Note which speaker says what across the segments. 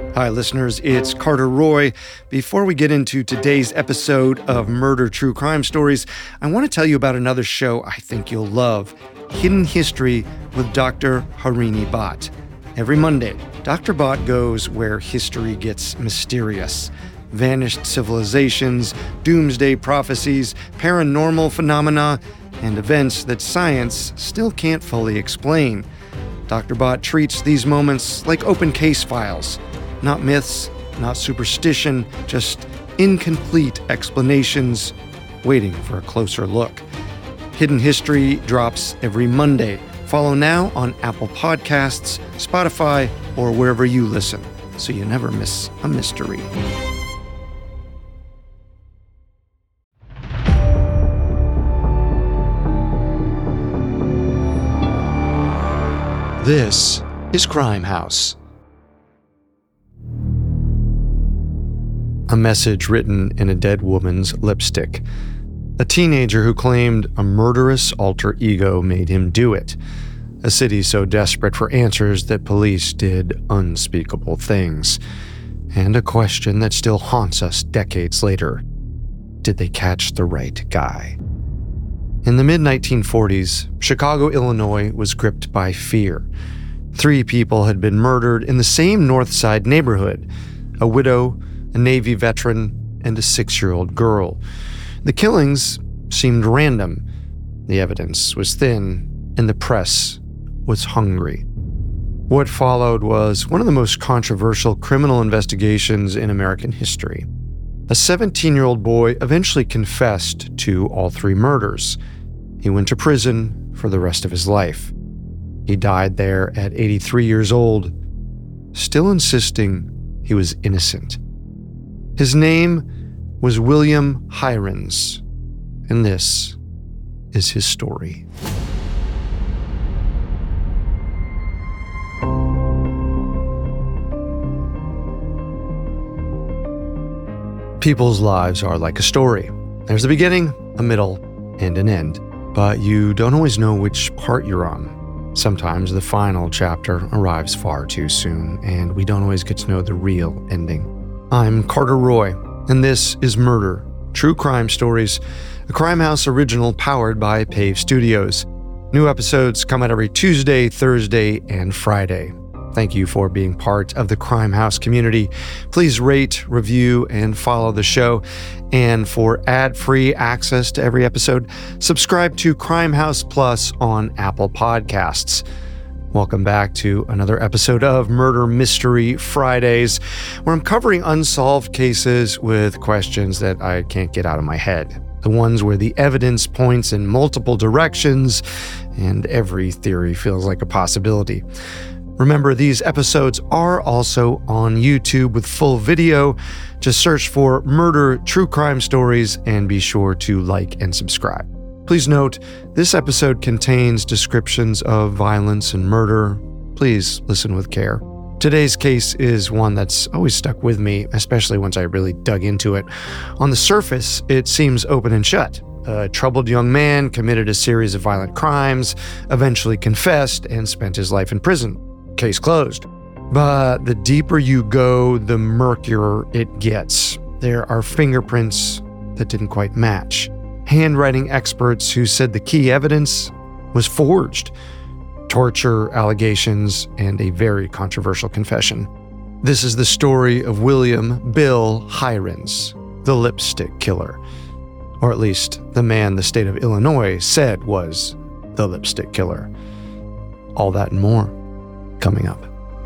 Speaker 1: Hi, listeners. It's Carter Roy. Before we get into today's episode of Murder True Crime Stories, I want to tell you about another show I think you'll love, Hidden History with Dr. Harini Bhatt. Every Monday, Dr. Bhatt goes where history gets mysterious. Vanished civilizations, doomsday prophecies, paranormal phenomena, and events that science still can't fully explain. Dr. Bhatt treats these moments like open case files. Not myths, not superstition, just incomplete explanations waiting for a closer look. Hidden History drops every Monday. Follow now on Apple Podcasts, Spotify, or wherever you listen, so you never miss a mystery. This is Crime House. A message written in a dead woman's lipstick. A teenager who claimed a murderous alter ego made him do it. A city so desperate for answers that police did unspeakable things. And a question that still haunts us decades later. Did they catch the right guy? In the mid-1940s, Chicago, Illinois was gripped by fear. 3 people had been murdered in the same North Side neighborhood: a widow, a Navy veteran, and a 6-year-old girl. The killings seemed random. The evidence was thin, and the press was hungry. What followed was one of the most controversial criminal investigations in American history. A 17-year-old boy eventually confessed to all 3 murders. He went to prison for the rest of his life. He died there at 83 years old, still insisting he was innocent. His name was William Heirens, and this is his story. People's lives are like a story. There's a beginning, a middle, and an end, but you don't always know which part you're on. Sometimes the final chapter arrives far too soon, and we don't always get to know the real ending. I'm Carter Roy, and this is Murder, True Crime Stories, a Crime House original powered by Pave Studios. New episodes come out every Tuesday, Thursday, and Friday. Thank you for being part of the Crime House community. Please rate, review, and follow the show. And for ad-free access to every episode, subscribe to Crime House Plus on Apple Podcasts. Welcome back to another episode of Murder Mystery Fridays, where I'm covering unsolved cases with questions that I can't get out of my head. The ones where the evidence points in multiple directions and every theory feels like a possibility. Remember, these episodes are also on YouTube with full video. Just search for Murder True Crime Stories and be sure to like and subscribe. Please note, this episode contains descriptions of violence and murder. Please listen with care. Today's case is one that's always stuck with me, especially once I really dug into it. On the surface, it seems open and shut. A troubled young man committed a series of violent crimes, eventually confessed, and spent his life in prison. Case closed. But the deeper you go, the murkier it gets. There are fingerprints that didn't quite match. Handwriting experts who said the key evidence was forged. Torture allegations and a very controversial confession. This is the story of William Bill Heirens, the lipstick killer. Or at least the man the state of Illinois said was the lipstick killer. All that and more coming up.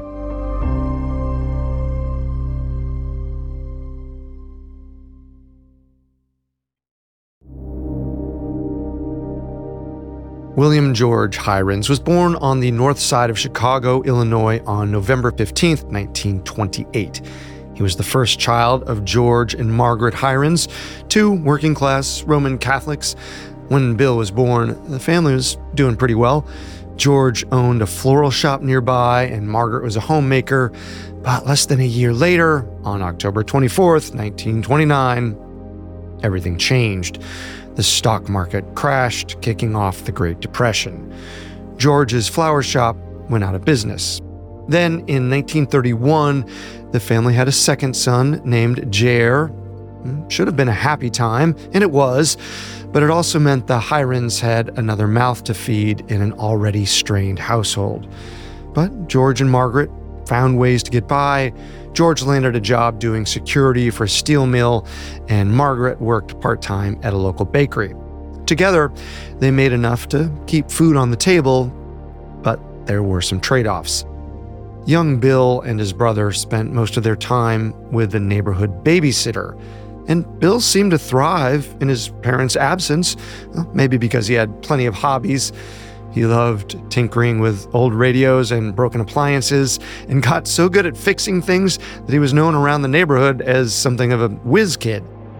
Speaker 1: William George Heirens was born on the north side of Chicago, Illinois on November 15, 1928. He was the first child of George and Margaret Heirens, 2 working-class Roman Catholics. When Bill was born, the family was doing pretty well. George owned a floral shop nearby, and Margaret was a homemaker. But less than a year later, on October 24th, 1929, everything changed. The stock market crashed, kicking off the Great Depression. George's flower shop went out of business. Then, in 1931, the family had a second son named Jair. Should have been a happy time, and it was, but it also meant the Hirons had another mouth to feed in an already strained household. But George and Margaret found ways to get by. George landed a job doing security for a steel mill, and Margaret worked part-time at a local bakery. Together, they made enough to keep food on the table, but there were some trade-offs. Young Bill and his brother spent most of their time with the neighborhood babysitter, and Bill seemed to thrive in his parents' absence, maybe because he had plenty of hobbies. He loved tinkering with old radios and broken appliances, and got so good at fixing things that he was known around the neighborhood as something of a whiz kid.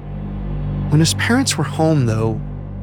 Speaker 1: When his parents were home, though,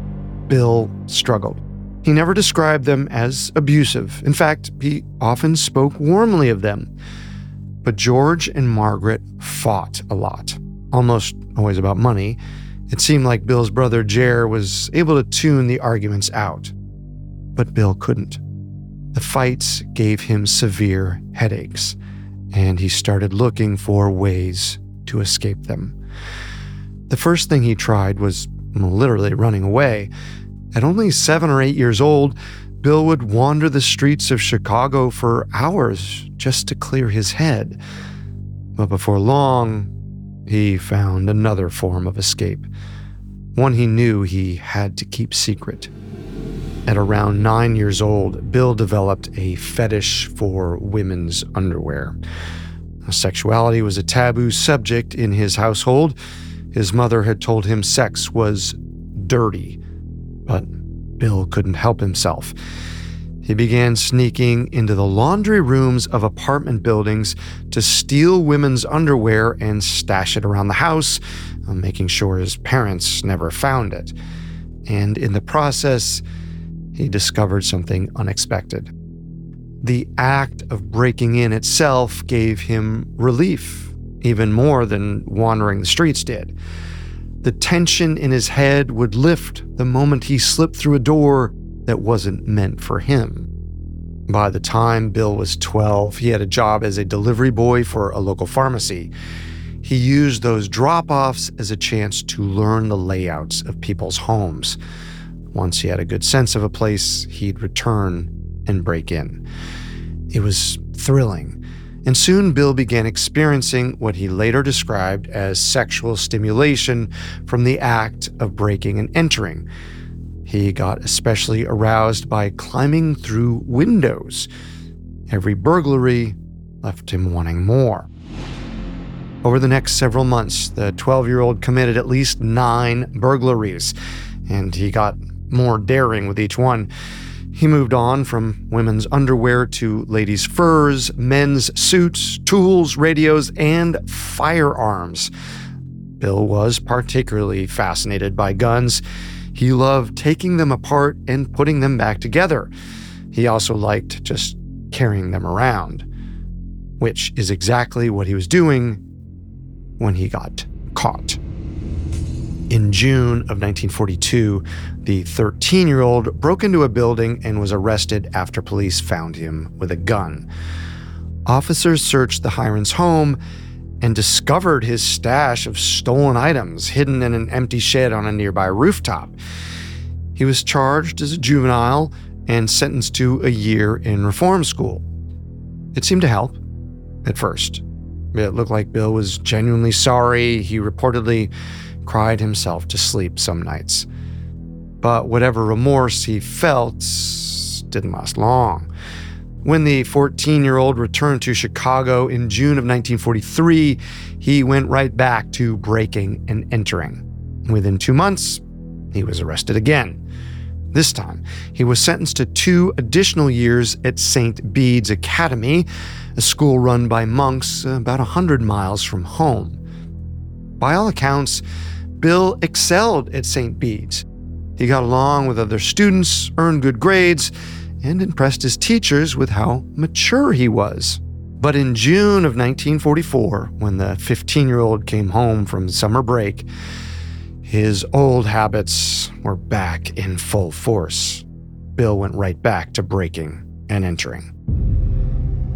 Speaker 1: Bill struggled. He never described them as abusive. In fact, he often spoke warmly of them. But George and Margaret fought a lot, almost always about money. It seemed like Bill's brother Jair was able to tune the arguments out. But Bill couldn't. The fights gave him severe headaches, and he started looking for ways to escape them. The first thing he tried was literally running away. At only 7 or 8 years old, Bill would wander the streets of Chicago for hours just to clear his head. But before long, he found another form of escape, one he knew he had to keep secret. At around 9 years old, Bill developed a fetish for women's underwear. Sexuality was a taboo subject in his household. His mother had told him sex was dirty. But Bill couldn't help himself. He began sneaking into the laundry rooms of apartment buildings to steal women's underwear and stash it around the house, making sure his parents never found it. And in the process, he discovered something unexpected. The act of breaking in itself gave him relief, even more than wandering the streets did. The tension in his head would lift the moment he slipped through a door that wasn't meant for him. By the time Bill was 12, he had a job as a delivery boy for a local pharmacy. He used those drop-offs as a chance to learn the layouts of people's homes. Once he had a good sense of a place, he'd return and break in. It was thrilling. And soon Bill began experiencing what he later described as sexual stimulation from the act of breaking and entering. He got especially aroused by climbing through windows. Every burglary left him wanting more. Over the next several months, the 12-year-old committed at least 9 burglaries, and he got more daring with each one. He moved on from women's underwear to ladies' furs, men's suits, tools, radios, and firearms. Bill was particularly fascinated by guns. He loved taking them apart and putting them back together. He also liked just carrying them around, which is exactly what he was doing when he got caught. In June of 1942, the 13-year-old broke into a building and was arrested after police found him with a gun. Officers searched the Hirons' home and discovered his stash of stolen items hidden in an empty shed on a nearby rooftop. He was charged as a juvenile and sentenced to a year in reform school. It seemed to help at first. It looked like Bill was genuinely sorry. He reportedly cried himself to sleep some nights. But whatever remorse he felt didn't last long. When the 14-year-old returned to Chicago in June of 1943, he went right back to breaking and entering. Within 2 months, he was arrested again. This time, he was sentenced to 2 additional years at St. Bede's Academy, a school run by monks about 100 miles from home. By all accounts, Bill excelled at St. Bede's. He got along with other students, earned good grades, and impressed his teachers with how mature he was. But in June of 1944, when the 15-year-old came home from summer break, his old habits were back in full force. Bill went right back to breaking and entering.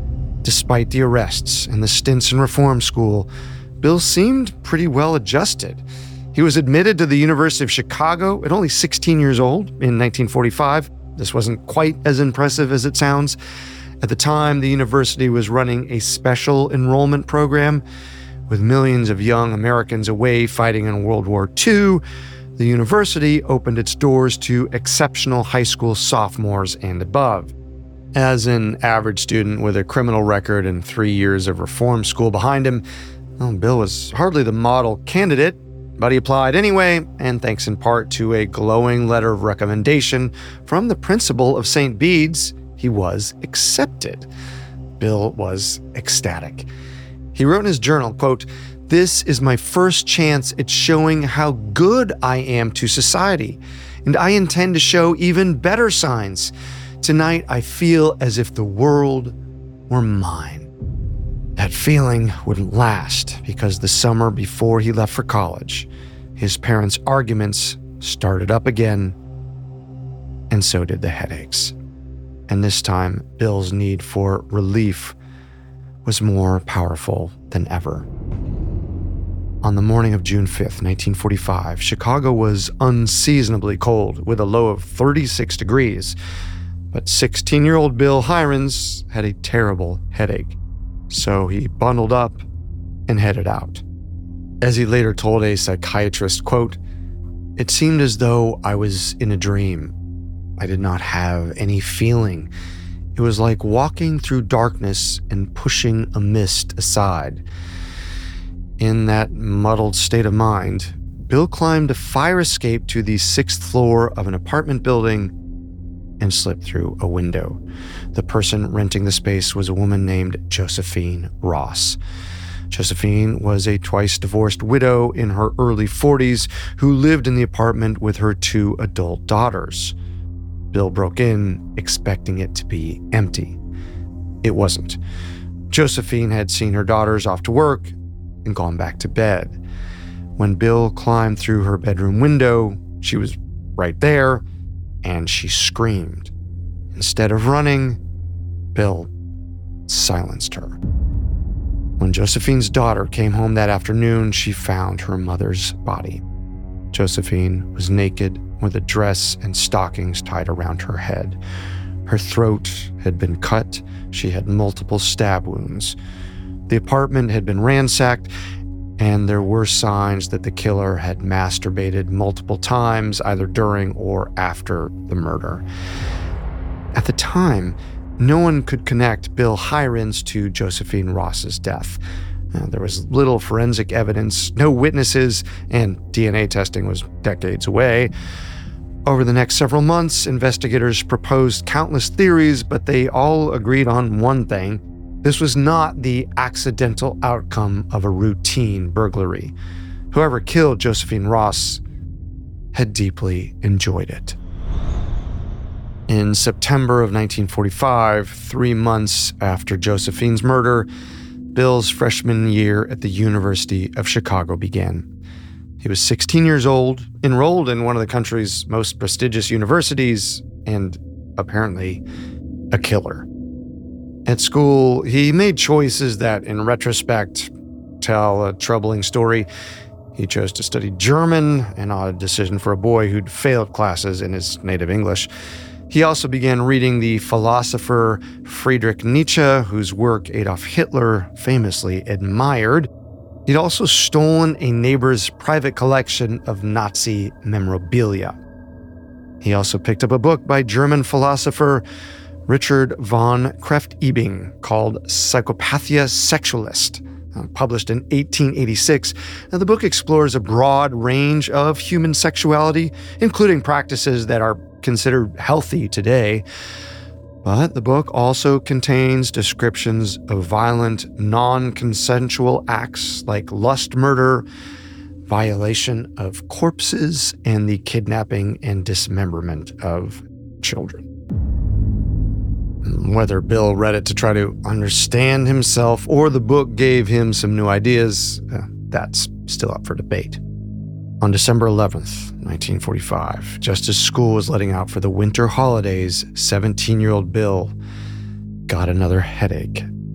Speaker 1: Despite the arrests and the stints in reform school, Bill seemed pretty well adjusted. He was admitted to the University of Chicago at only 16 years old in 1945. This wasn't quite as impressive as it sounds. At the time, the university was running a special enrollment program. With millions of young Americans away fighting in World War II, the university opened its doors to exceptional high school sophomores and above. As an average student with a criminal record and 3 years of reform school behind him, Bill was hardly the model candidate, but he applied anyway, and thanks in part to a glowing letter of recommendation from the principal of St. Bede's, he was accepted. Bill was ecstatic. He wrote in his journal, quote, "This is my first chance at showing how good I am to society, and I intend to show even better signs. Tonight I feel as if the world were mine." That feeling wouldn't last because the summer before he left for college, his parents' arguments started up again, and so did the headaches. And this time, Bill's need for relief was more powerful than ever. On the morning of June 5th, 1945, Chicago was unseasonably cold with a low of 36 degrees. But 16-year-old Bill Heirens had a terrible headache. So he bundled up and headed out. As he later told a psychiatrist, quote, "It seemed as though I was in a dream. I did not have any feeling. It was like walking through darkness and pushing a mist aside." In that muddled state of mind, Bill climbed a fire escape to the 6th floor of an apartment building and slipped through a window. The person renting the space was a woman named Josephine Ross. Josephine was a twice-divorced widow in her early 40s who lived in the apartment with her 2 adult daughters. Bill broke in, expecting it to be empty. It wasn't. Josephine had seen her daughters off to work and gone back to bed. When Bill climbed through her bedroom window, she was right there, and she screamed. Instead of running, Bill silenced her. When Josephine's daughter came home that afternoon, she found her mother's body. Josephine was naked with a dress and stockings tied around her head. Her throat had been cut. She had multiple stab wounds. The apartment had been ransacked, and there were signs that the killer had masturbated multiple times, either during or after the murder. At the time, no one could connect Bill Heirens to Josephine Ross's death. There was little forensic evidence, no witnesses, and DNA testing was decades away. Over the next several months, investigators proposed countless theories, but they all agreed on one thing. This was not the accidental outcome of a routine burglary. Whoever killed Josephine Ross had deeply enjoyed it. In September of 1945, 3 months after Josephine's murder, Bill's freshman year at the University of Chicago began. He was 16 years old, enrolled in one of the country's most prestigious universities, and apparently a killer. At school, he made choices that, in retrospect, tell a troubling story. He chose to study German, an odd decision for a boy who'd failed classes in his native English. He also began reading the philosopher Friedrich Nietzsche, whose work Adolf Hitler famously admired. He'd also stolen a neighbor's private collection of Nazi memorabilia. He also picked up a book by German philosopher Richard von Krefft-Ebing called Psychopathia Sexualist, published in 1886. Now, the book explores a broad range of human sexuality, including practices that are considered healthy today. But the book also contains descriptions of violent, non-consensual acts like lust murder, violation of corpses, and the kidnapping and dismemberment of children. Whether Bill read it to try to understand himself or the book gave him some new ideas, that's still up for debate. On December 11th, 1945, just as school was letting out for the winter holidays, 17-year-old Bill got another headache.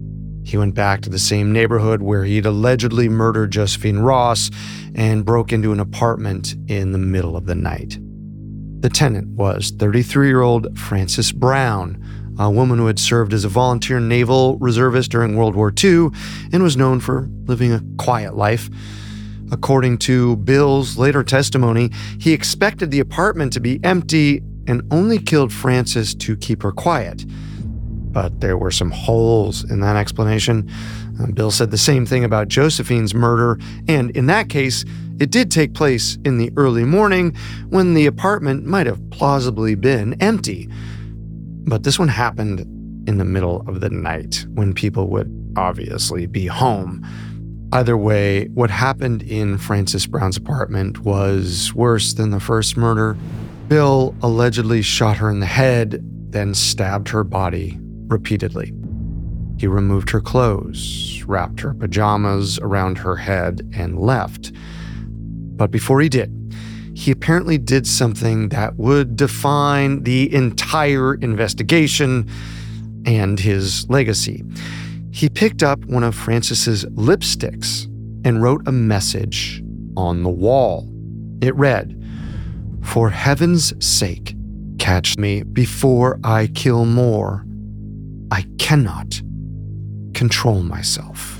Speaker 1: He went back to the same neighborhood where he'd allegedly murdered Josephine Ross and broke into an apartment in the middle of the night. The tenant was 33-year-old Frances Brown, a woman who had served as a volunteer naval reservist during World War II and was known for living a quiet life. According to Bill's later testimony, he expected the apartment to be empty and only killed Frances to keep her quiet. But there were some holes in that explanation. Bill said the same thing about Josephine's murder, and in that case, it did take place in the early morning when the apartment might have plausibly been empty. But this one happened in the middle of the night when people would obviously be home. Either way, what happened in Frances Brown's apartment was worse than the first murder. Bill allegedly shot her in the head, then stabbed her body repeatedly. He removed her clothes, wrapped her pajamas around her head, and left. But before he did, he apparently did something that would define the entire investigation and his legacy. He picked up one of Frances's lipsticks and wrote a message on the wall. It read, "For heaven's sake, catch me before I kill more. I cannot control myself."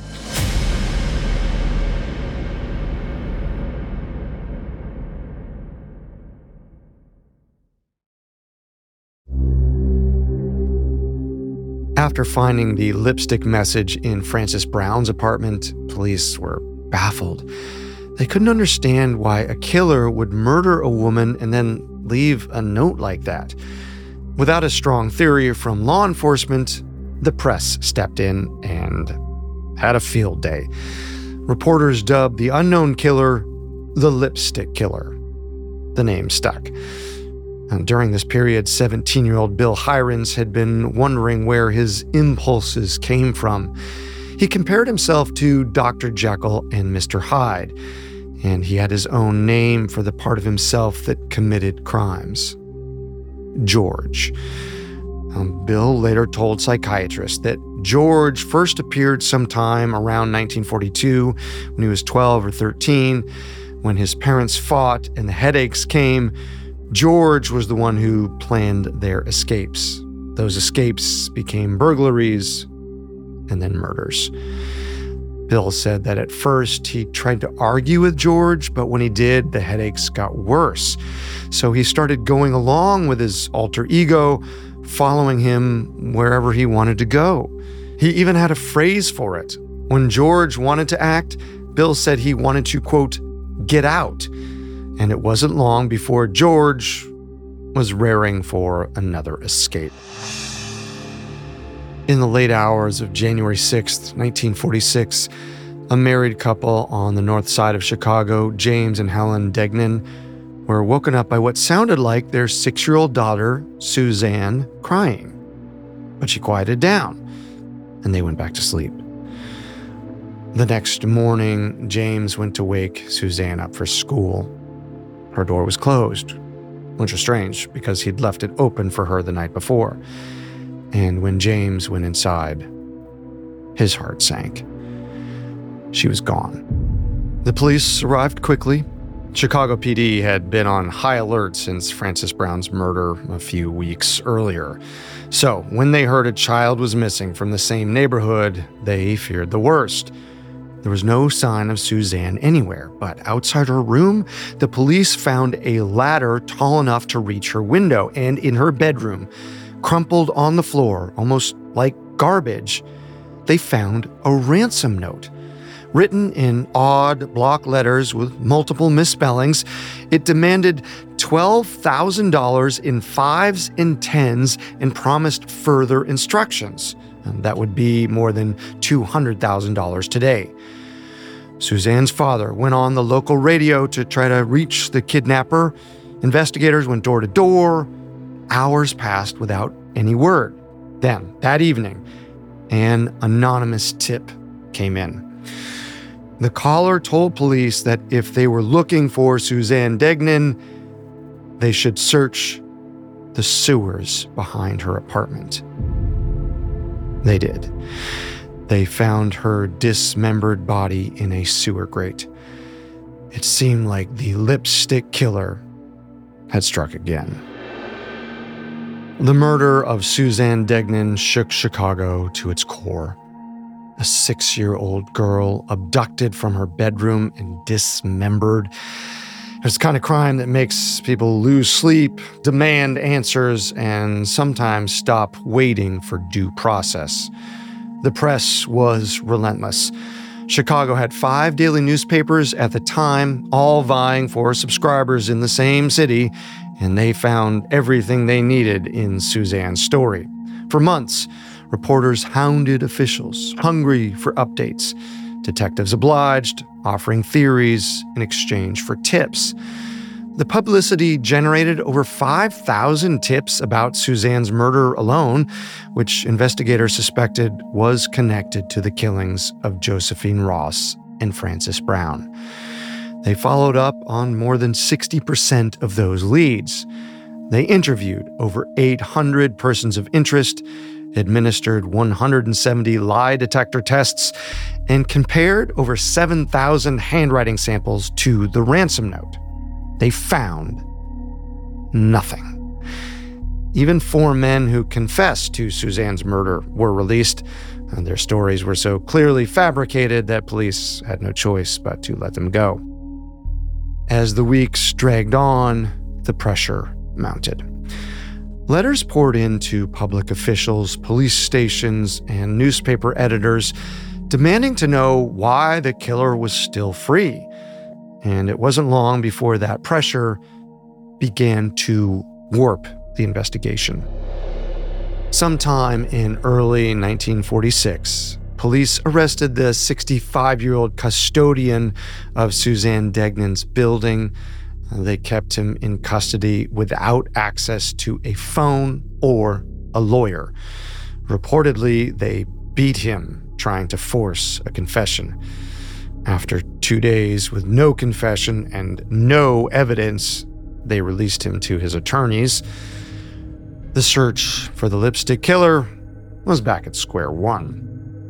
Speaker 1: After finding the lipstick message in Frances Brown's apartment, police were baffled. They couldn't understand why a killer would murder a woman and then leave a note like that. Without a strong theory from law enforcement, the press stepped in and had a field day. Reporters dubbed the unknown killer the Lipstick Killer. The name stuck. And during this period, 17-year-old Bill Heirens had been wondering where his impulses came from. He compared himself to Dr. Jekyll and Mr. Hyde, and he had his own name for the part of himself that committed crimes: George. Bill later told psychiatrists that George first appeared sometime around 1942 when he was 12 or 13. When his parents fought and the headaches came, George was the one who planned their escapes. Those escapes became burglaries and then murders. Bill said that at first he tried to argue with George, but when he did, the headaches got worse. So he started going along with his alter ego, following him wherever he wanted to go. He even had a phrase for it. When George wanted to act, Bill said he wanted to, quote, "get out." And it wasn't long before George was raring for another escape. In the late hours of January 6th, 1946, a married couple on the north side of Chicago, James and Helen Degnan, were woken up by what sounded like their 6-year-old daughter, Suzanne, crying. But she quieted down, and they went back to sleep. The next morning, James went to wake Suzanne up for school. Her door was closed, which was strange because he'd left it open for her the night before. And when James went inside, his heart sank. She was gone. The police arrived quickly. Chicago PD had been on high alert since Frances Brown's murder a few weeks earlier. So when they heard a child was missing from the same neighborhood, they feared the worst. There was no sign of Suzanne anywhere, but outside her room, the police found a ladder tall enough to reach her window, and in her bedroom, crumpled on the floor, almost like garbage, they found a ransom note. Written in odd block letters with multiple misspellings, it demanded $12,000 in 5s and 10s and promised further instructions. And that would be more than $200,000 today. Suzanne's father went on the local radio to try to reach the kidnapper. Investigators went door to door. Hours passed without any word. Then, that evening, an anonymous tip came in. The caller told police that if they were looking for Suzanne Degnan, they should search the sewers behind her apartment. They did. They found her dismembered body in a sewer grate. It seemed like the lipstick killer had struck again. The murder of Suzanne Degnan shook Chicago to its core. A 6-year-old girl abducted from her bedroom and dismembered. It's the kind of crime that makes people lose sleep, demand answers, and sometimes stop waiting for due process. The press was relentless. Chicago had 5 daily newspapers at the time, all vying for subscribers in the same city, and they found everything they needed in Suzanne's story. For months, reporters hounded officials, hungry for updates. Detectives obliged, offering theories in exchange for tips. The publicity generated over 5,000 tips about Suzanne's murder alone, which investigators suspected was connected to the killings of Josephine Ross and Frances Brown. They followed up on more than 60% of those leads. They interviewed over 800 persons of interest, administered 170 lie detector tests, and compared over 7,000 handwriting samples to the ransom note. They found nothing. Even 4 men who confessed to Suzanne's murder were released, and their stories were so clearly fabricated that police had no choice but to let them go. As the weeks dragged on, the pressure mounted. Letters poured into public officials, police stations, and newspaper editors demanding to know why the killer was still free. And it wasn't long before that pressure began to warp the investigation. Sometime in early 1946, police arrested the 65-year-old custodian of Suzanne Degnan's building. They kept him in custody without access to a phone or a lawyer. Reportedly, they beat him trying to force a confession. After 2 days with no confession and no evidence, they released him to his attorneys. The search for the lipstick killer was back at square one.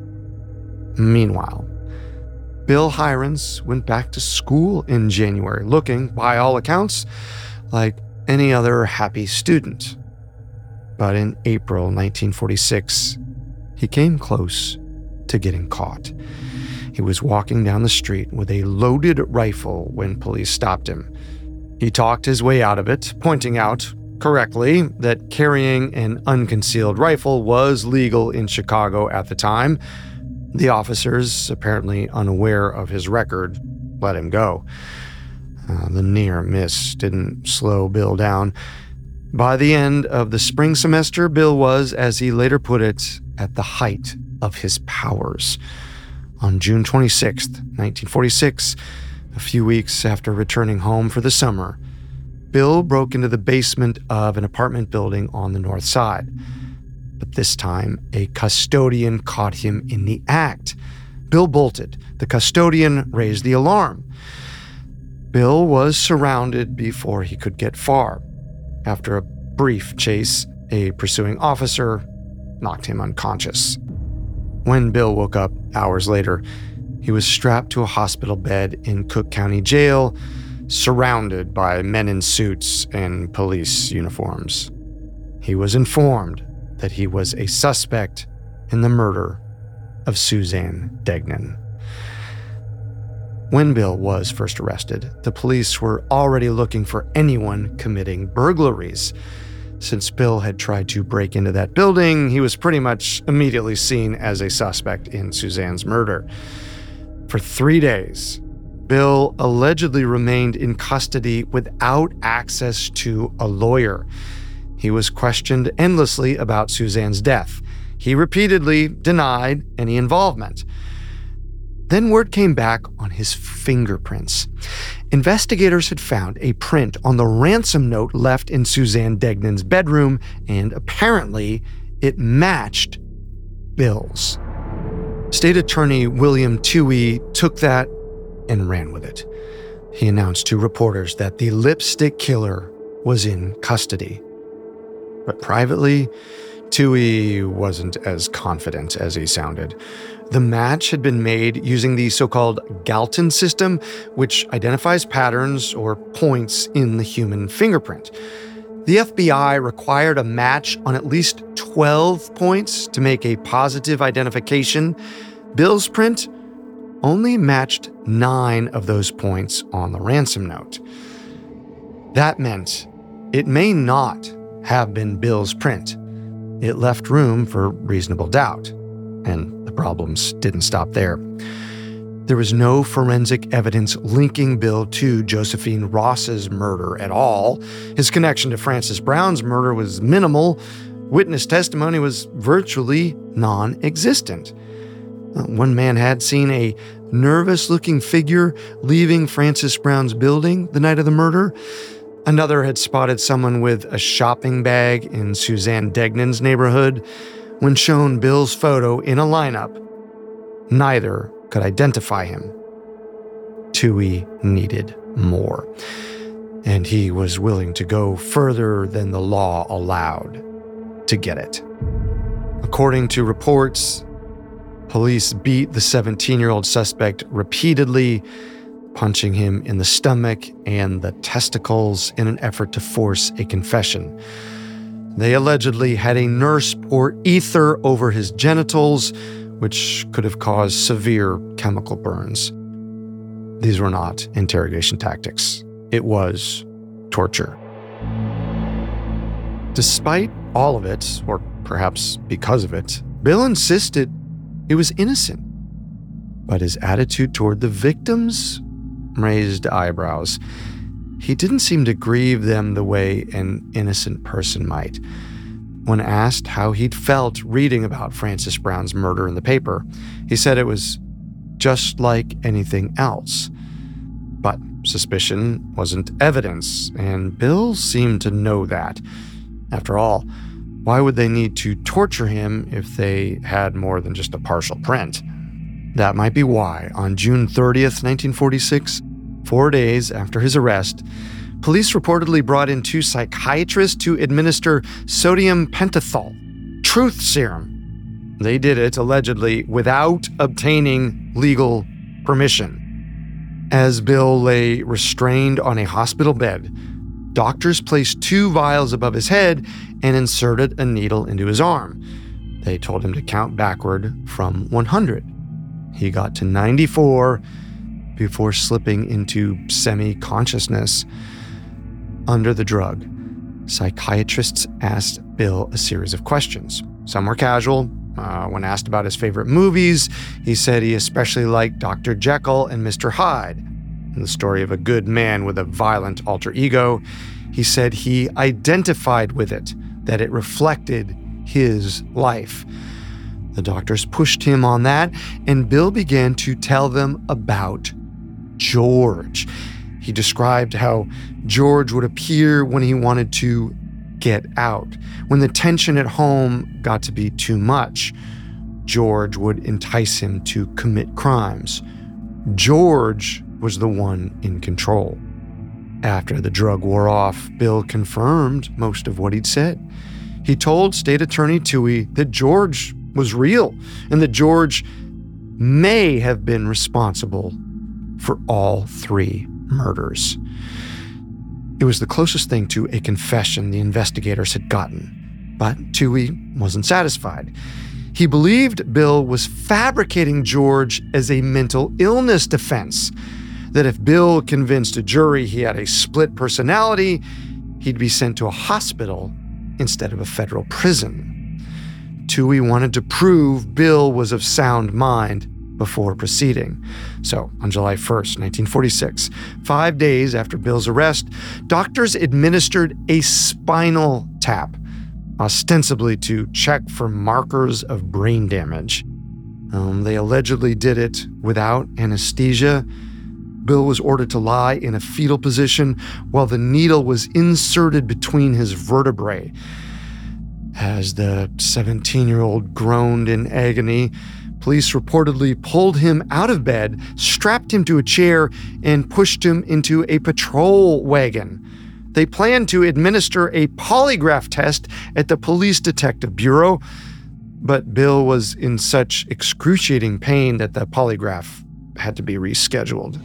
Speaker 1: Meanwhile, Bill Hirons went back to school in January, looking, by all accounts, like any other happy student. But in April 1946, he came close to getting caught. He was walking down the street with a loaded rifle when police stopped him. He talked his way out of it, pointing out, correctly, that carrying an unconcealed rifle was legal in Chicago at the time. The officers, apparently unaware of his record, let him go. The near miss didn't slow Bill down. By the end of the spring semester, Bill was, as he later put it, at the height of his powers. On June 26, 1946, a few weeks after returning home for the summer, Bill broke into the basement of an apartment building on the north side. But this time, a custodian caught him in the act. Bill bolted. The custodian raised the alarm. Bill was surrounded before he could get far. After a brief chase, a pursuing officer knocked him unconscious. When Bill woke up hours later, he was strapped to a hospital bed in Cook County Jail, surrounded by men in suits and police uniforms. He was informed that he was a suspect in the murder of Suzanne Degnan. When Bill was first arrested, the police were already looking for anyone committing burglaries. Since Bill had tried to break into that building, he was pretty much immediately seen as a suspect in Suzanne's murder. For 3 days, Bill allegedly remained in custody without access to a lawyer. He was questioned endlessly about Suzanne's death. He repeatedly denied any involvement. Then word came back on his fingerprints. Investigators had found a print on the ransom note left in Suzanne Degnan's bedroom, and apparently it matched Bill's. State Attorney William Tuohy took that and ran with it. He announced to reporters that the lipstick killer was in custody. But privately, Toohey wasn't as confident as he sounded. The match had been made using the so-called Galton system, which identifies patterns or points in the human fingerprint. The FBI required a match on at least 12 points to make a positive identification. Bill's print only matched 9 of those points on the ransom note. That meant it may not have been Bill's print. It left room for reasonable doubt, and the problems didn't stop there. There was no forensic evidence linking Bill to Josephine Ross's murder at all. His connection to Frances Brown's murder was minimal. Witness testimony was virtually non-existent. One man had seen a nervous-looking figure leaving Frances Brown's building the night of the murder. Another had spotted someone with a shopping bag in Suzanne Degnan's neighborhood. When shown Bill's photo in a lineup, neither could identify him. Toohey needed more, and he was willing to go further than the law allowed to get it. According to reports, police beat the 17-year-old suspect repeatedly, punching him in the stomach and the testicles in an effort to force a confession. They allegedly had a nurse pour ether over his genitals, which could have caused severe chemical burns. These were not interrogation tactics. It was torture. Despite all of it, or perhaps because of it, Bill insisted he was innocent. But his attitude toward the victims raised eyebrows. He didn't seem to grieve them the way an innocent person might. When asked how he'd felt reading about Frances Brown's murder in the paper, he said it was just like anything else. But suspicion wasn't evidence, and Bill seemed to know that. After all, why would they need to torture him if they had more than just a partial print? That might be why, on June 30th, 1946, 4 days after his arrest, police reportedly brought in 2 psychiatrists to administer sodium pentothal, truth serum. They did it, allegedly, without obtaining legal permission. As Bill lay restrained on a hospital bed, doctors placed 2 vials above his head and inserted a needle into his arm. They told him to count backward from 100. He got to 94 before slipping into semi-consciousness. Under the drug, psychiatrists asked Bill a series of questions. Some were casual. When asked about his favorite movies, he said he especially liked Dr. Jekyll and Mr. Hyde. In the story of a good man with a violent alter ego, he said he identified with it, that it reflected his life. The doctors pushed him on that, and Bill began to tell them about George. He described how George would appear when he wanted to get out. When the tension at home got to be too much, George would entice him to commit crimes. George was the one in control. After the drug wore off, Bill confirmed most of what he'd said. He told State Attorney Toohey that George was real and that George may have been responsible for all 3 murders. It was the closest thing to a confession the investigators had gotten, but Toohey wasn't satisfied. He believed Bill was fabricating George as a mental illness defense, that if Bill convinced a jury he had a split personality, he'd be sent to a hospital instead of a federal prison. Toohey wanted to prove Bill was of sound mind before proceeding. So, on July 1st, 1946, 5 days after Bill's arrest, doctors administered a spinal tap, ostensibly to check for markers of brain damage. They allegedly did it without anesthesia. Bill was ordered to lie in a fetal position while the needle was inserted between his vertebrae. As the 17-year-old groaned in agony, police reportedly pulled him out of bed, strapped him to a chair, and pushed him into a patrol wagon. They planned to administer a polygraph test at the Police Detective Bureau, but Bill was in such excruciating pain that the polygraph had to be rescheduled.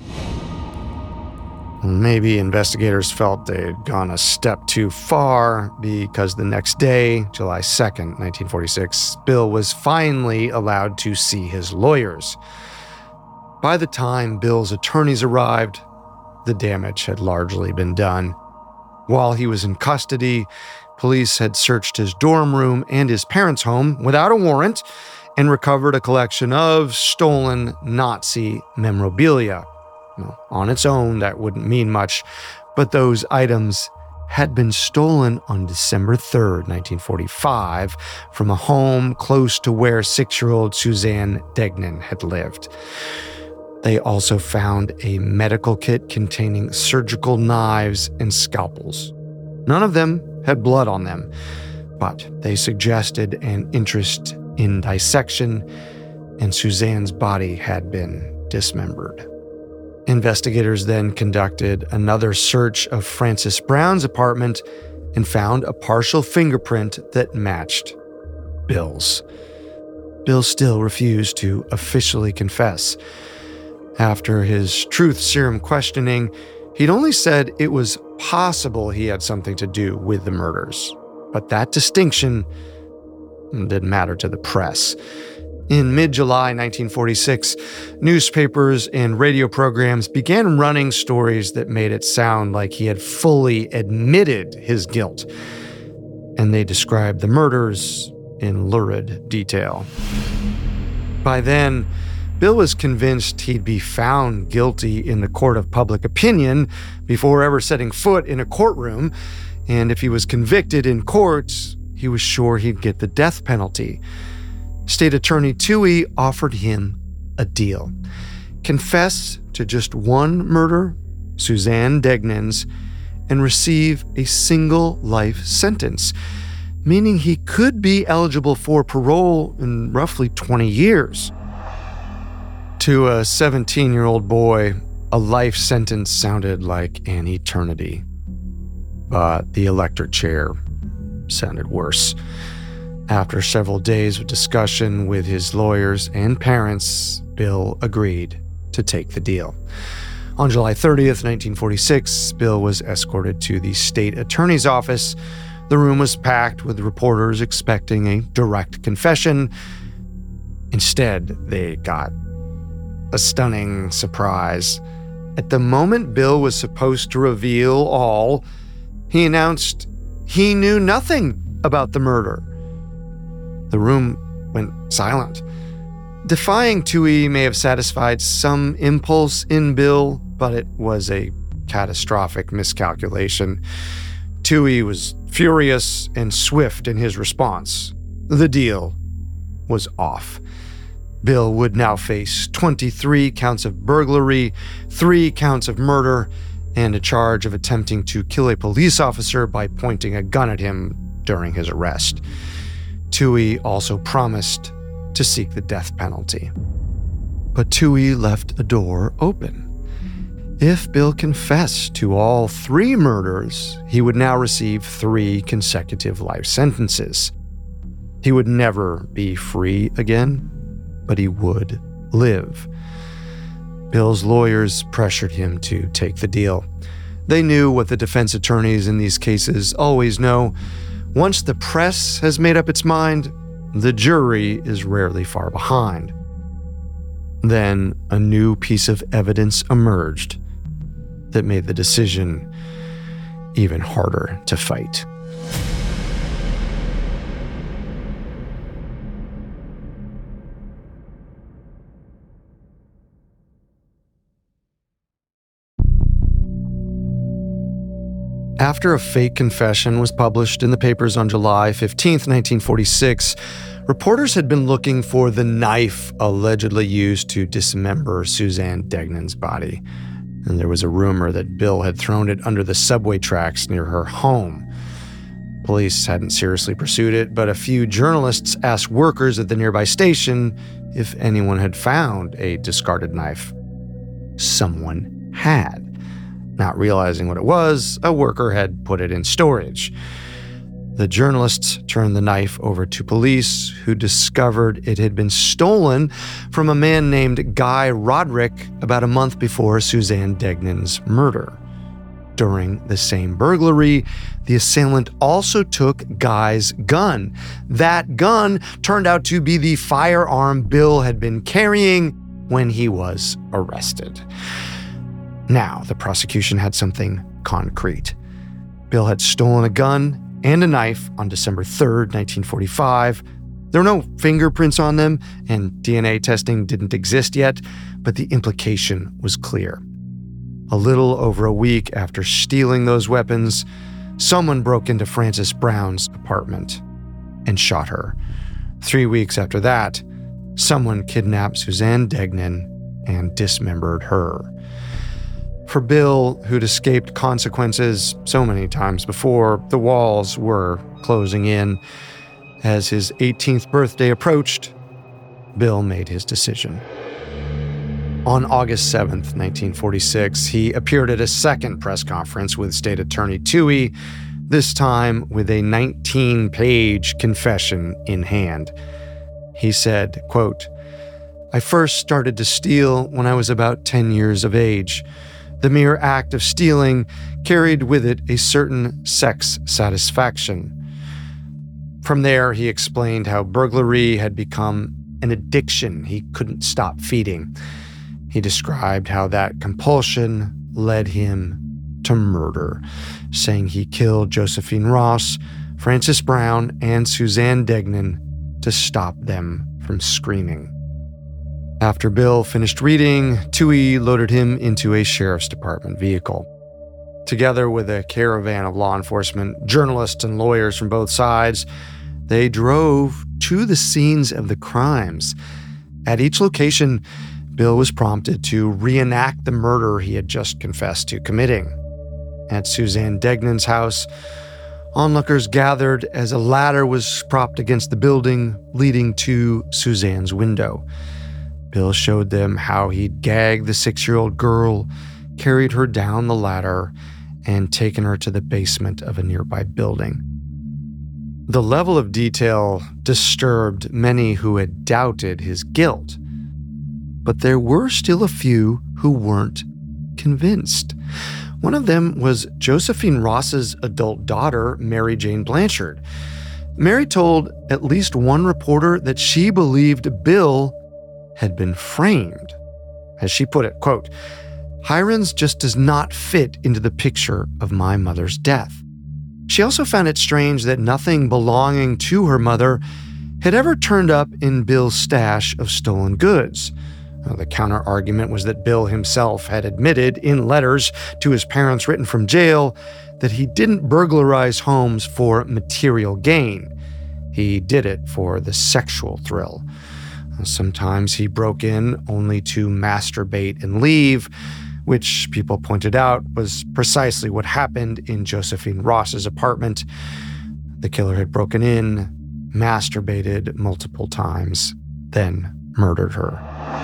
Speaker 1: Maybe investigators felt they'd gone a step too far because the next day, July 2nd, 1946, Bill was finally allowed to see his lawyers. By the time Bill's attorneys arrived, the damage had largely been done. While he was in custody, police had searched his dorm room and his parents' home without a warrant and recovered a collection of stolen Nazi memorabilia. On its own, that wouldn't mean much, but those items had been stolen on December 3rd, 1945, from a home close to where 6-year-old Suzanne Degnan had lived. They also found a medical kit containing surgical knives and scalpels. None of them had blood on them, but they suggested an interest in dissection, and Suzanne's body had been dismembered. Investigators then conducted another search of Frances Brown's apartment and found a partial fingerprint that matched Bill's. Bill still refused to officially confess. After his truth serum questioning, he'd only said it was possible he had something to do with the murders, but that distinction didn't matter to the press. In mid-July 1946, newspapers and radio programs began running stories that made it sound like he had fully admitted his guilt, and they described the murders in lurid detail. By then, Bill was convinced he'd be found guilty in the court of public opinion before ever setting foot in a courtroom, and if he was convicted in court, he was sure he'd get the death penalty. State Attorney Toohey offered him a deal. Confess to just one murder, Suzanne Degnan's, and receive a single life sentence, meaning he could be eligible for parole in roughly 20 years. To a 17-year-old boy, a life sentence sounded like an eternity. But the electric chair sounded worse. After several days of discussion with his lawyers and parents, Bill agreed to take the deal. On July 30th, 1946, Bill was escorted to the state attorney's office. The room was packed with reporters expecting a direct confession. Instead, they got a stunning surprise. At the moment Bill was supposed to reveal all, he announced he knew nothing about the murder. The room went silent. Defying Toohey may have satisfied some impulse in Bill, but it was a catastrophic miscalculation. Toohey was furious and swift in his response. The deal was off. Bill would now face 23 counts of burglary, 3 counts of murder, and a charge of attempting to kill a police officer by pointing a gun at him during his arrest. Toohey also promised to seek the death penalty. But Toohey left a door open. If Bill confessed to all 3 murders, he would now receive 3 consecutive life sentences. He would never be free again, but he would live. Bill's lawyers pressured him to take the deal. They knew what the defense attorneys in these cases always know. Once the press has made up its mind, the jury is rarely far behind. Then a new piece of evidence emerged that made the decision even harder to fight. After a fake confession was published in the papers on July 15, 1946, reporters had been looking for the knife allegedly used to dismember Suzanne Degnan's body. And there was a rumor that Bill had thrown it under the subway tracks near her home. Police hadn't seriously pursued it, but a few journalists asked workers at the nearby station if anyone had found a discarded knife. Someone had. Not realizing what it was, a worker had put it in storage. The journalists turned the knife over to police, who discovered it had been stolen from a man named Guy Roderick about a month before Suzanne Degnan's murder. During the same burglary, the assailant also took Guy's gun. That gun turned out to be the firearm Bill had been carrying when he was arrested. Now, the prosecution had something concrete. Bill had stolen a gun and a knife on December 3rd, 1945. There were no fingerprints on them, and DNA testing didn't exist yet, but the implication was clear. A little over a week after stealing those weapons, someone broke into Frances Brown's apartment and shot her. 3 weeks after that, someone kidnapped Suzanne Degnan and dismembered her. For Bill, who'd escaped consequences so many times before, the walls were closing in. As his 18th birthday approached, Bill made his decision. On August 7th, 1946, he appeared at a second press conference with State Attorney Tuohy, this time with a 19-page confession in hand. He said, quote, "I first started to steal when I was about 10 years of age. The mere act of stealing carried with it a certain sex satisfaction." From there, he explained how burglary had become an addiction he couldn't stop feeding. He described how that compulsion led him to murder, saying he killed Josephine Ross, Frances Brown, and Suzanne Degnan to stop them from screaming. After Bill finished reading, Tuohy loaded him into a sheriff's department vehicle. Together with a caravan of law enforcement, journalists, and lawyers from both sides, they drove to the scenes of the crimes. At each location, Bill was prompted to reenact the murder he had just confessed to committing. At Suzanne Degnan's house, onlookers gathered as a ladder was propped against the building leading to Suzanne's window. Bill showed them how he'd gagged the 6-year-old girl, carried her down the ladder, and taken her to the basement of a nearby building. The level of detail disturbed many who had doubted his guilt, but there were still a few who weren't convinced. One of them was Josephine Ross's adult daughter, Mary Jane Blanchard. Mary told at least one reporter that she believed Bill had been framed. As she put it, quote, "Hirons just does not fit into the picture of my mother's death." She also found it strange that nothing belonging to her mother had ever turned up in Bill's stash of stolen goods. The counter-argument was that Bill himself had admitted in letters to his parents written from jail that he didn't burglarize homes for material gain. He did it for the sexual thrill. Sometimes he broke in only to masturbate and leave, which people pointed out was precisely what happened in Josephine Ross's apartment. The killer had broken in, masturbated multiple times, then murdered her.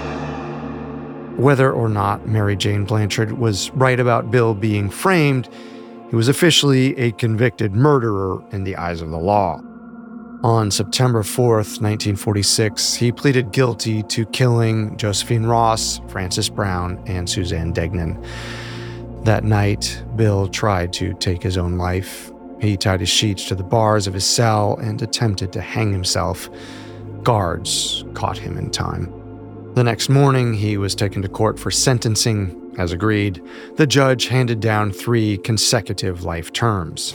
Speaker 1: Whether or not Mary Jane Blanchard was right about Bill being framed, he was officially a convicted murderer in the eyes of the law. On September 4th, 1946, he pleaded guilty to killing Josephine Ross, Frances Brown, and Suzanne Degnan. That night, Bill tried to take his own life. He tied his sheets to the bars of his cell and attempted to hang himself. Guards caught him in time. The next morning, he was taken to court for sentencing. As agreed, the judge handed down 3 consecutive life terms.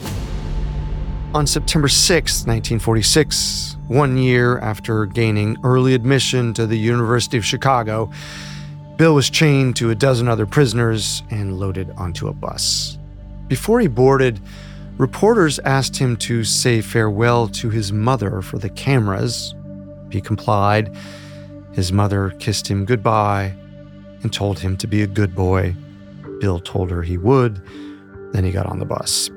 Speaker 1: On September 6, 1946, 1 year after gaining early admission to the University of Chicago, Bill was chained to a dozen other prisoners and loaded onto a bus. Before he boarded, reporters asked him to say farewell to his mother for the cameras. He complied. His mother kissed him goodbye and told him to be a good boy. Bill told her he would. Then he got on the bus.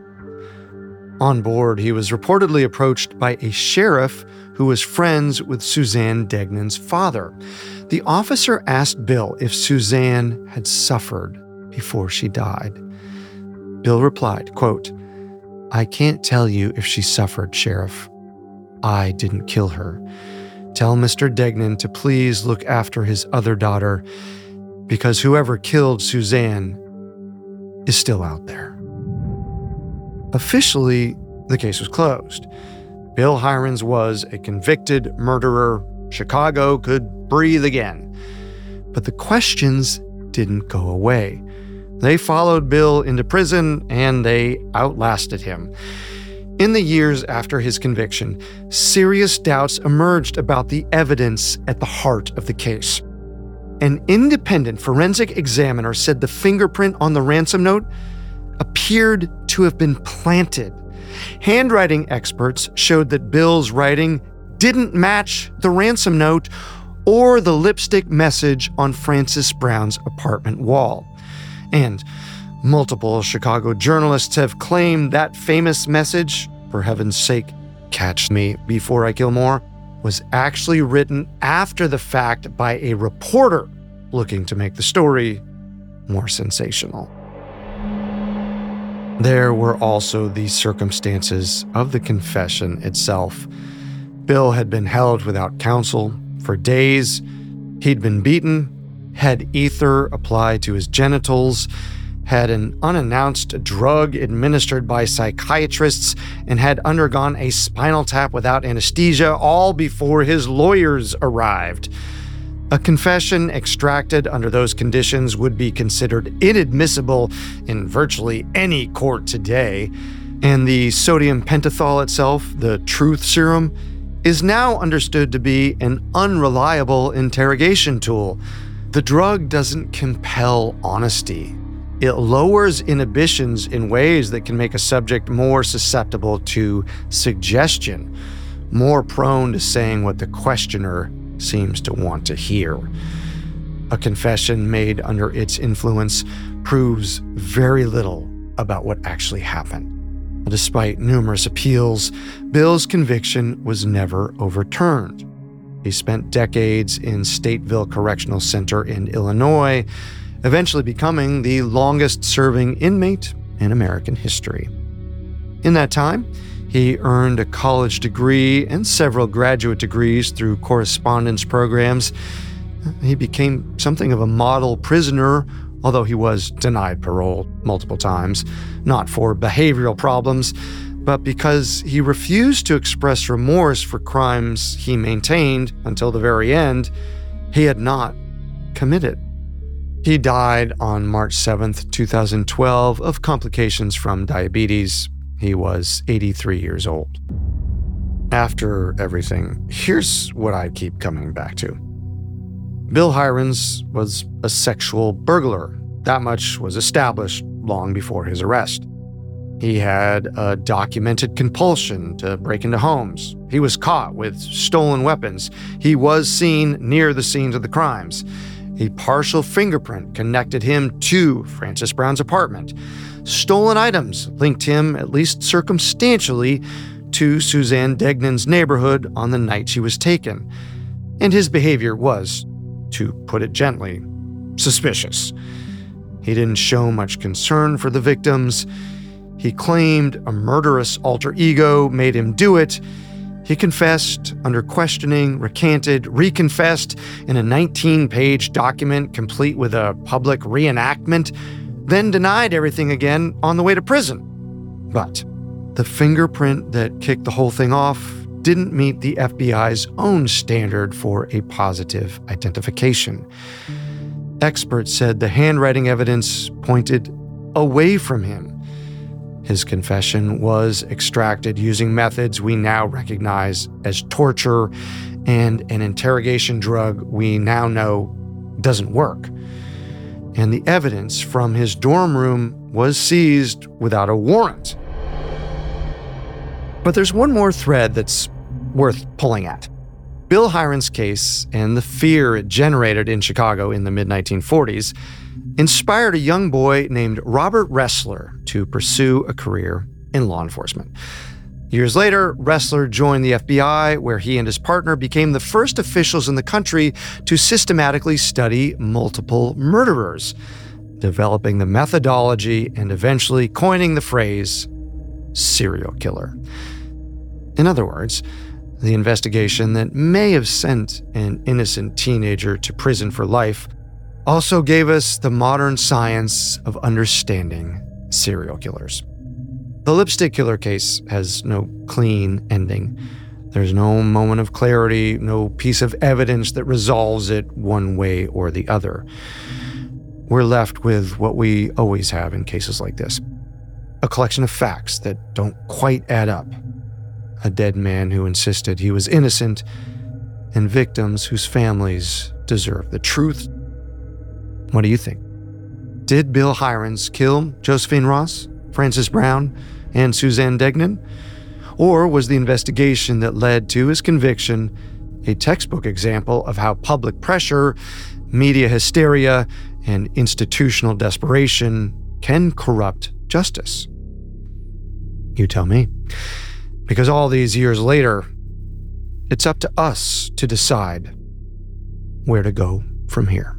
Speaker 1: On board, he was reportedly approached by a sheriff who was friends with Suzanne Degnan's father. The officer asked Bill if Suzanne had suffered. before she died. Bill replied, quote, "I can't tell you if she suffered, Sheriff. I didn't kill her. Tell Mr. Degnan to please look after his other daughter, because whoever killed Suzanne is still out there." Officially, the case was closed. Bill Heirens was a convicted murderer. Chicago could breathe again. But the questions didn't go away. They followed Bill into prison, and they outlasted him. In the years after his conviction, serious doubts emerged about the evidence at the heart of the case. An independent forensic examiner said the fingerprint on the ransom note appeared to have been planted. Handwriting experts showed that Bill's writing didn't match the ransom note or the lipstick message on Frances Brown's apartment wall. And multiple Chicago journalists have claimed that famous message, "For heaven's sake, catch me before I kill more," was actually written after the fact by a reporter looking to make the story more sensational. There were also the circumstances of the confession itself. Bill had been held without counsel for days. He'd been beaten, had ether applied to his genitals, had an unannounced drug administered by psychiatrists, and had undergone a spinal tap without anesthesia, all before his lawyers arrived. A confession extracted under those conditions would be considered inadmissible in virtually any court today, and the sodium pentothal itself, the truth serum, is now understood to be an unreliable interrogation tool. The drug doesn't compel honesty. It lowers inhibitions in ways that can make a subject more susceptible to suggestion, more prone to saying what the questioner seems to want to hear. A confession made under its influence proves very little about what actually happened. Despite numerous appeals, Bill's conviction was never overturned. He spent decades in Stateville Correctional Center in Illinois, eventually becoming the longest-serving inmate in American history. In that time, he earned a college degree and several graduate degrees through correspondence programs. He became something of a model prisoner, although he was denied parole multiple times, not for behavioral problems, but because he refused to express remorse for crimes he maintained, until the very end, he had not committed. He died on March 7th, 2012, of complications from diabetes. He was 83 years old. After everything, here's what I keep coming back to. Bill Heirens was a sexual burglar. That much was established long before his arrest. He had a documented compulsion to break into homes. He was caught with stolen weapons. He was seen near the scenes of the crimes. A partial fingerprint connected him to Frances Brown's apartment. Stolen items linked him, at least circumstantially, to Suzanne Degnan's neighborhood on the night she was taken. And his behavior was, to put it gently, suspicious. He didn't show much concern for the victims. He claimed a murderous alter ego made him do it. He confessed under questioning, recanted, reconfessed in a 19-page document complete with a public reenactment, then denied everything again on the way to prison. But the fingerprint that kicked the whole thing off didn't meet the FBI's own standard for a positive identification. Experts said the handwriting evidence pointed away from him. His confession was extracted using methods we now recognize as torture and an interrogation drug we now know doesn't work. And the evidence from his dorm room was seized without a warrant. But there's one more thread that's worth pulling at. Bill Heirens' case and the fear it generated in Chicago in the mid-1940s inspired a young boy named Robert Ressler to pursue a career in law enforcement. Years later, Ressler joined the FBI, where he and his partner became the first officials in the country to systematically study multiple murderers. developing the methodology and eventually coining the phrase serial killer. In other words, the investigation that may have sent an innocent teenager to prison for life also gave us the modern science of understanding serial killers. The lipstick killer case has no clean ending. There's no moment of clarity, no piece of evidence that resolves it one way or the other. We're left with what we always have in cases like this: a collection of facts that don't quite add up. A dead man who insisted he was innocent, and victims whose families deserve the truth. What do you think? Did Bill Heirens kill Josephine Ross, Frances Brown, and Suzanne Degnan? Or was the investigation that led to his conviction a textbook example of how public pressure, media hysteria, and institutional desperation can corrupt justice? You tell me. Because all these years later, it's up to us to decide where to go from here.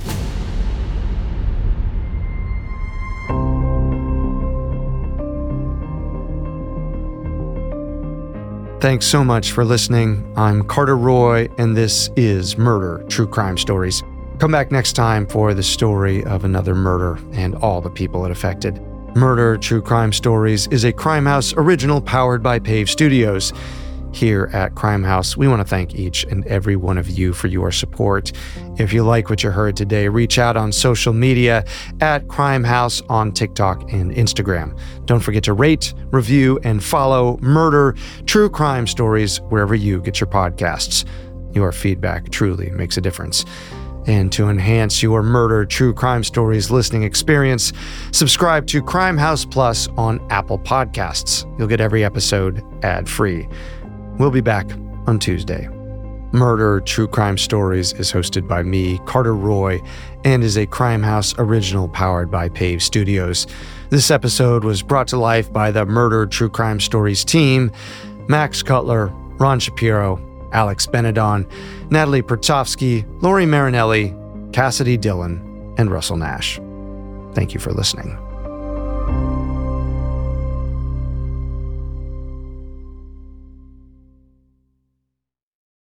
Speaker 1: Thanks so much for listening. I'm Carter Roy, and this is Murder True Crime Stories. Come back next time for the story of another murder and all the people it affected. Murder True Crime Stories is a Crimehouse original powered by Pave Studios. Here at Crimehouse, we want to thank each and every one of you for your support. If you like what you heard today, reach out on social media at Crimehouse on TikTok and Instagram. Don't forget to rate, review, and follow Murder True Crime Stories wherever you get your podcasts. Your feedback truly makes a difference. And to enhance your Murder True Crime Stories listening experience, subscribe to Crimehouse Plus on Apple Podcasts. You'll get every episode ad-free. We'll be back on Tuesday. Murder True Crime Stories is hosted by me, Carter Roy, and is a Crimehouse original powered by Pave Studios. This episode was brought to life by the Murder True Crime Stories team: Max Cutler, Ron Shapiro, Alex Benedon, Natalie Pertovsky, Lori Marinelli, Cassidy Dillon, and Russell Nash. Thank you for listening.